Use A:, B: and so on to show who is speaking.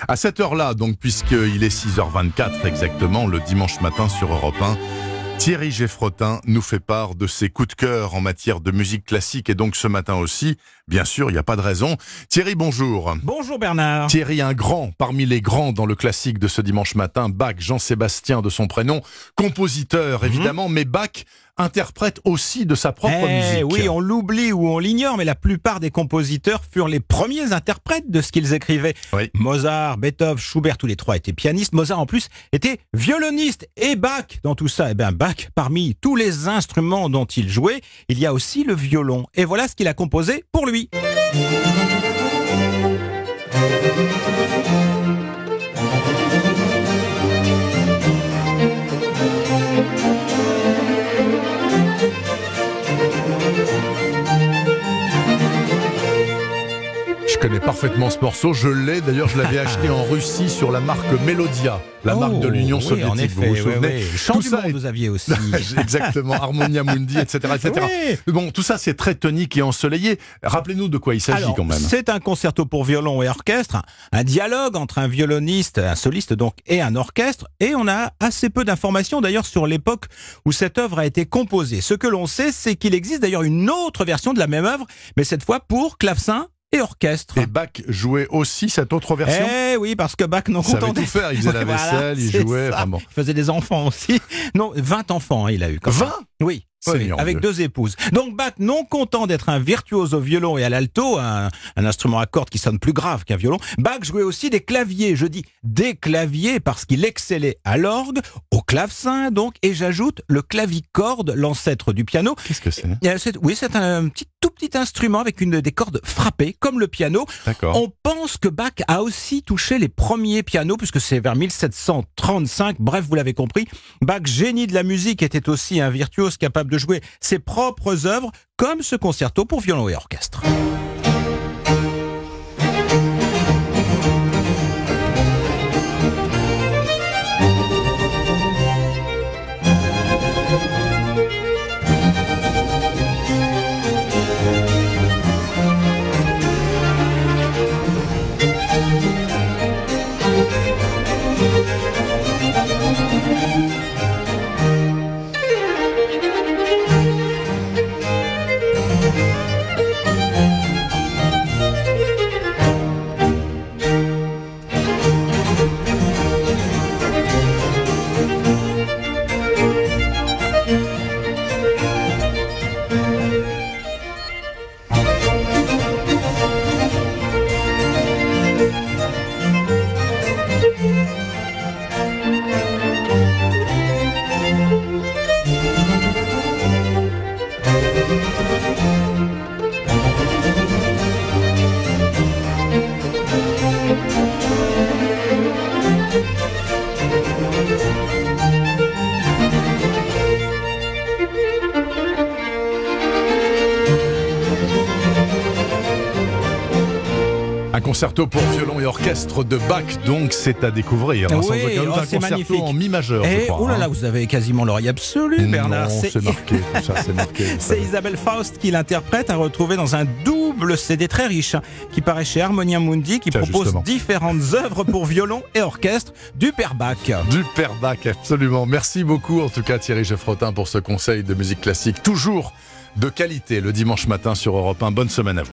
A: À cette heure-là, donc, puisqu'il est 6h24 exactement, le dimanche matin sur Europe 1, Thierry Geffrotin nous fait part de ses coups de cœur en matière de musique classique et donc ce matin aussi, bien sûr, il n'y a pas de raison. Thierry, bonjour.
B: Bonjour Bernard.
A: Thierry, un grand parmi les grands dans le classique de ce dimanche matin, Bach, Jean-Sébastien de son prénom, compositeur évidemment, mais Bach interprète aussi de sa propre musique.
B: Oui, on l'oublie ou on l'ignore, mais la plupart des compositeurs furent les premiers interprètes de ce qu'ils écrivaient.
A: Oui.
B: Mozart, Beethoven, Schubert, tous les trois étaient pianistes. Mozart en plus était violoniste. Et Bach, dans tout ça, Bach, parmi tous les instruments dont il jouait, il y a aussi le violon. Et voilà ce qu'il a composé pour lui.
A: Je connais parfaitement ce morceau, je l'ai, d'ailleurs je l'avais acheté en Russie sur la marque Melodia, la marque de l'Union soviétique,
B: en effet,
A: vous vous souvenez
B: Le chant du monde, vous aviez aussi.
A: Exactement, Harmonia Mundi, etc.
B: Oui.
A: Bon, tout ça c'est très tonique et ensoleillé. Rappelez-nous de quoi il s'agit quand même.
B: C'est un concerto pour violon et orchestre, un dialogue entre un violoniste, un soliste donc, et un orchestre, et on a assez peu d'informations d'ailleurs sur l'époque où cette œuvre a été composée. Ce que l'on sait, c'est qu'il existe d'ailleurs une autre version de la même œuvre, mais cette fois pour clavecin et orchestre.
A: Et Bach jouait aussi cette autre version.
B: Eh oui, parce que Bach non content
A: savait tout faire, il faisait la vaisselle, il jouait, vraiment.
B: Il faisait des enfants aussi. Non, 20 enfants il a eu.
A: 20 ?
B: Oui. Oui, avec 2 épouses. Donc Bach, non content d'être un virtuose au violon et à l'alto, un instrument à cordes qui sonne plus grave qu'un violon, Bach jouait aussi des claviers. Je dis des claviers parce qu'il excellait à l'orgue, au clavecin donc, et j'ajoute le clavicorde, l'ancêtre du piano.
A: Qu'est-ce que c'est ?
B: Oui, c'est un tout petit instrument avec des cordes frappées, comme le piano.
A: D'accord.
B: On pense que Bach a aussi touché les premiers pianos, puisque c'est vers 1735. Bref, vous l'avez compris, Bach, génie de la musique, était aussi un virtuose capable de jouer ses propres œuvres, comme ce concerto pour violon et orchestre.
A: Un concerto pour violon et orchestre de Bach, donc c'est à découvrir.
B: Oui,
A: sans aucun doute, un
B: c'est
A: concerto
B: magnifique.
A: en mi majeur, je crois.
B: Oh là là, vous avez quasiment l'oreille absolue, Bernard.
A: Non, c'est marqué, tout ça, c'est marqué.
B: C'est Isabelle Faust qui l'interprète, à retrouver dans un double CD très riche, qui paraît chez Harmonia Mundi, qui propose
A: justement
B: différentes œuvres pour violon et orchestre du père Bach.
A: Du père Bach, absolument. Merci beaucoup, en tout cas, Thierry Geffrotin, pour ce conseil de musique classique. Toujours de qualité, le dimanche matin sur Europe 1. Bonne semaine à vous.